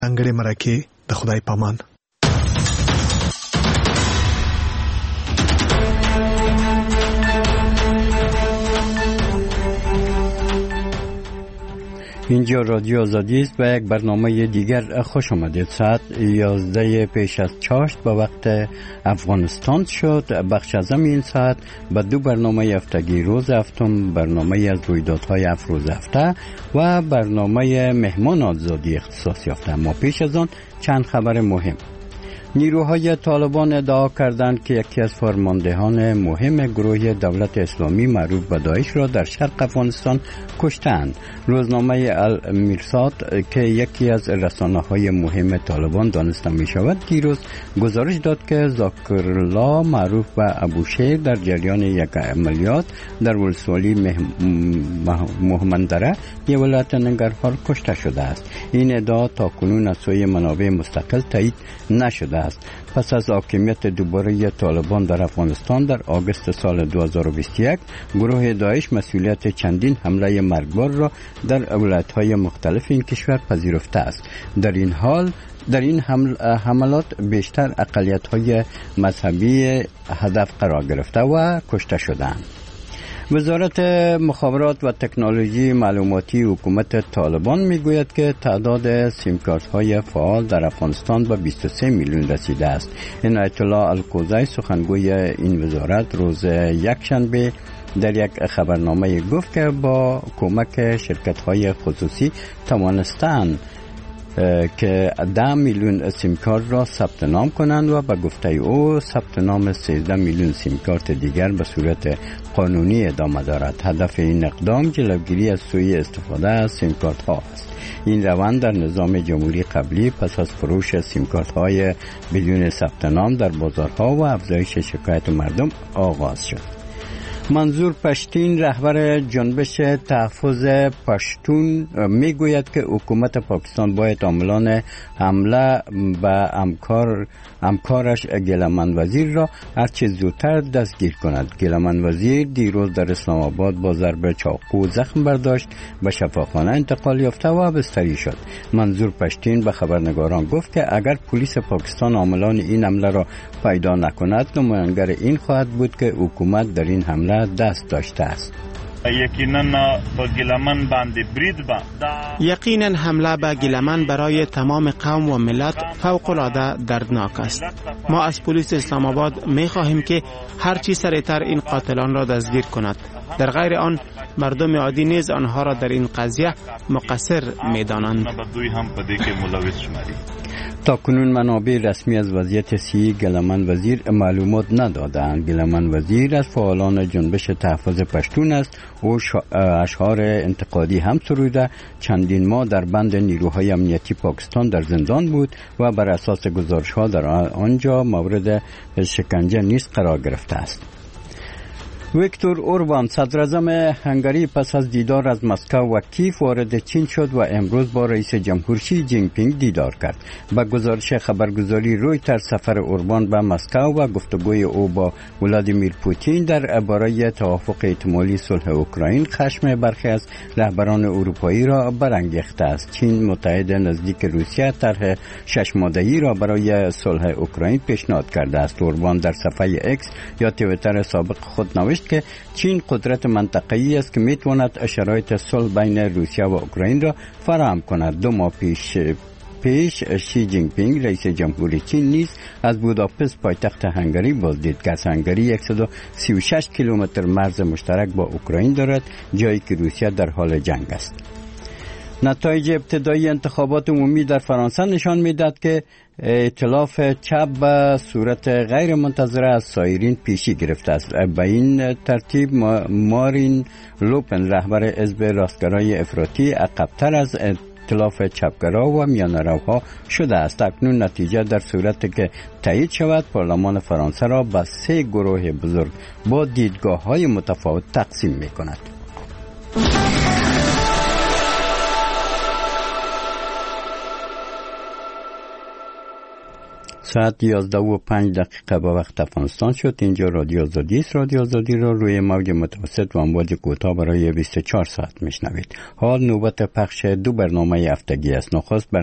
انګړې مرکه د خدای پامان. اینجا رادیو آزادی است و یک برنامه دیگر خوش آمدید. ساعت 11 پیش از چاشت به وقت افغانستان شد. بخش از این ساعت به دو برنامه هفتگی روز هفتم، برنامه از رویدادهای افروز هفته و برنامه مهمان آزادی اختصاص یافته. اما پیش از آن چند خبر مهم. نیروهای طالبان ادعا کردند که یکی از فرماندهان مهم گروه دولت اسلامی معروف به داعش را در شرق افغانستان کشتند. روزنامه المیرسات که یکی از رسانه‌های مهم طالبان دانسته می‌شود دیروز گزارش داد که ذاکرالله معروف به ابوشیر در جریان یک عملیات در ولسوالی مهمندره ولایت ننگرهار کشته شده است. این ادعا تاکنون از سوی منابع مستقل تایید نشده است. پس از حاکمیت دوباره طالبان در افغانستان در آگوست سال 2021 گروه داعش مسئولیت چندین حمله مرگبار را در ولایت‌های مختلف این کشور پذیرفته است. در این حملات بیشتر اقلیت‌های مذهبی هدف قرار گرفته و کشته شدند. وزارت مخابرات و تکنولوژی معلوماتی حکومت طالبان میگوید که تعداد سیمکارت‌های فعال در افغانستان به 23 میلیون رسیده است. عنایت الله الکوزی سخنگوی این وزارت روز یکشنبه در یک خبرنامه گفت که با کمک شرکت‌های خصوصی توانستند که 10 میلیون سیم کارت را ثبت نام کنند و به گفته او ثبت نام 13 میلیون سیم کارت دیگر به صورت قانونی ادامه دارد. هدف این اقدام جلوگیری از سوء استفاده از سیم کارت ها است. این روند در نظام جمهوری قبلی پس از فروش سیم کارت های بدون ثبت نام در بازارها و افزایش شکایت مردم آغاز شد. منظور پشتین رهبر جنبش تحفظ پشتون میگوید که حکومت پاکستان باید عاملان حمله به همکارش گیلمن وزیر را هرچه زودتر دستگیر کند. گیلمن وزیر دیروز در اسلام آباد با ضرب چاقو زخم برداشت، به شفاخانه انتقال یافته و بستری شد. منظور پشتین به خبرنگاران گفت که اگر پلیس پاکستان عاملان این حمله را پیدا نکند نمایانگر این خواهد بود که حکومت در این حمله دست داشته است. یقینا حمله به گیلمن برای تمام قوم و ملت فوق العاده دردناک است. ما از پلیس اسلام آباد می خواهیم که هر چی سریعتر این قاتلان را دستگیر کند. در غیر آن مردم عادی نیز آنها را در این قضیه مقصر می دانند. تا کنون منابع رسمی از وضعیت صحی گیلمن وزیر معلومات ندادند. گیلمن وزیر از فعالان جنبش تحفظ پشتون است. او اشعار انتقادی هم سروده. چندین ماه در بند نیروهای امنیتی پاکستان در زندان بود و بر اساس گزارش‌ها در آنجا مورد شکنجه نیز قرار گرفته است. ویکتور اوربان صدراعظم هنگری پس از دیدار از مسکو و کیف وارد چین شد و امروز با رئیس جمهور شی جین پینگ دیدار کرد. با گزارش خبرگزاری رویترز سفر اوربان به مسکو و گفتگوی او با ولادیمیر پوتین درباره توافق احتمالی صلح اوکراین خشم برخی از رهبران اروپایی را برانگیخته است. چین متحد نزدیک روسیه طرح 6 ماده‌ای را برای صلح اوکراین پیشنهاد کرده است. اوربان در صفحه ایکس یا توییتر سابق خود نوشت که چین قدرت منطقه‌ای است که میتواند شرایط صلح بین روسیه و اوکراین را فراهم کند. 2 ماه پیش شی جین پینگ رئیس جمهوری چین نیز از بوداپست پایتخت هنگری بازدید که از هنگری 136 کیلومتر مرز مشترک با اوکراین دارد، جایی که روسیه در حال جنگ است. نتایج ابتدایی انتخابات عمومی در فرانسه نشان می‌دهد که ائتلاف چپ به صورت غیر منتظره از سایرین پیشی گرفته است. به این ترتیب مارین لوپن رهبر حزب راستگرای افراطی عقب‌تر از ائتلاف چپگرا و میانه‌روها شده است. اکنون نتیجه در صورتی که تایید شود پارلمان فرانسه را به 3 گروه بزرگ با دیدگاه‌های متفاوت تقسیم می‌کند. ساعت 11:05 به وقت افغانستان شد. اینجا رادیو آزادی است. رادیو آزادی را روی موج متوسط و امواج کوتاه برای 24 ساعت میشنوید. حال نوبت پخش 2 برنامه هفتگی است. نخست